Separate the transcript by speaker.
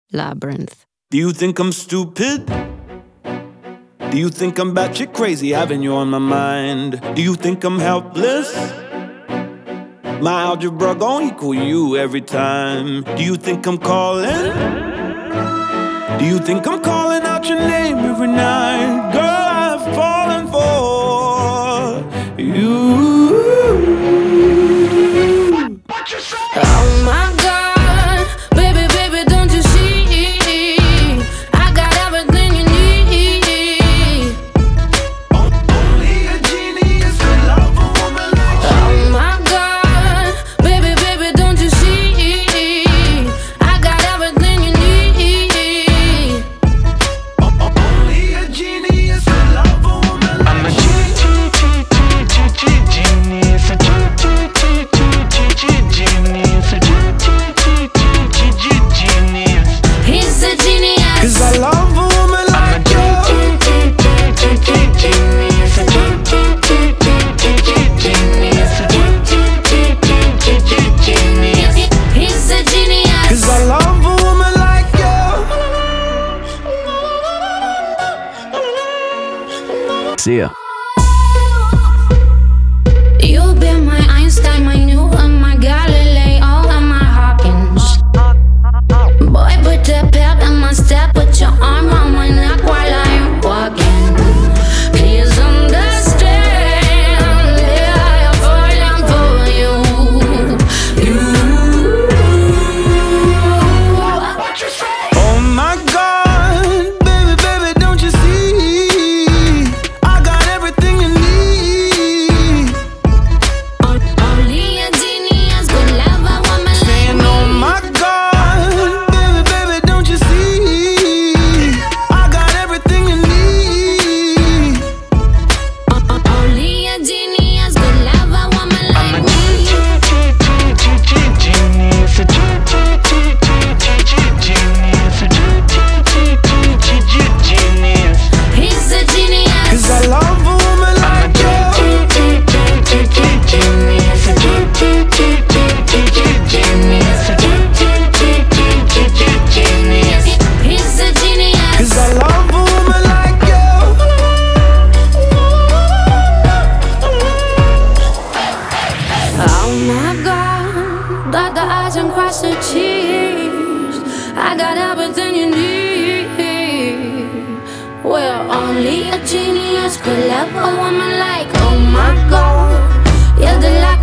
Speaker 1: Labyrinth.
Speaker 2: Do you think I'm stupid? Do you think I'm batshit crazy, having you on my mind? Do you think I'm helpless? My algebra gon' equal you every time. Do you think I'm calling? Do you think I'm calling out your name every night? Girl, I've fallen for you.
Speaker 3: What you say?
Speaker 4: Oh my God, baby, baby, don't you see? I got everything you need.
Speaker 3: Only a genius could love a woman like you.
Speaker 4: Oh my God, baby, baby, don't you see? I got everything you need.
Speaker 3: Only a genius could love a woman like you. I'm a genius, a genius, a genius.
Speaker 4: He's a genius.
Speaker 2: 'Cause I love a woman like you.
Speaker 3: Genius, a genius.
Speaker 4: He's a genius.
Speaker 2: 'Cause I love a woman like you.
Speaker 5: See ya.
Speaker 4: You've been my Einstein, my Newton, my Galileo, and my Hawkins. Boy, put the pep in my step, put your arm around my neck while I'm walking. Please understand, yeah, I'm falling for you.
Speaker 3: What you say?
Speaker 2: Oh my God, baby, baby, don't you see? I got everything you need.
Speaker 4: Only a genius could love a woman like
Speaker 2: Saying, oh
Speaker 4: me.
Speaker 2: my God, baby, baby, don't you see? I got everything you need.
Speaker 4: Only a genius could love a woman like me.
Speaker 3: Genius, a genius.
Speaker 4: He's a genius.
Speaker 2: 'Cause I love a woman like you.
Speaker 3: Genius, a genius.
Speaker 4: He's a genius.
Speaker 2: 'Cause I love a woman like you.
Speaker 4: Oh my God, dot the I's and cross the T's. I got everything you need. Well, only a genius could love a woman like, oh my God, you're the light.